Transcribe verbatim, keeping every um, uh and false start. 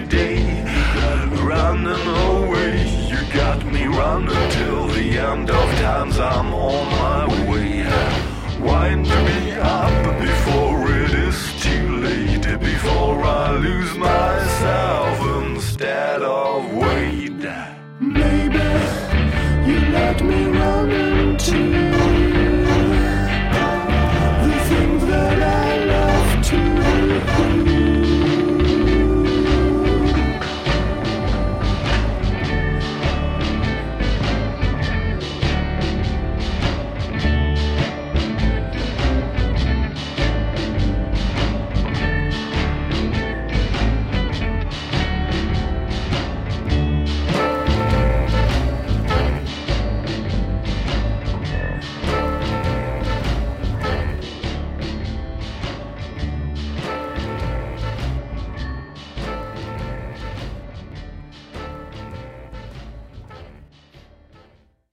day. Running away, you got me running till the end of times. I'm on my way. Wind me up before it is too late, before I lose myself instead of Wade. Maybe you let me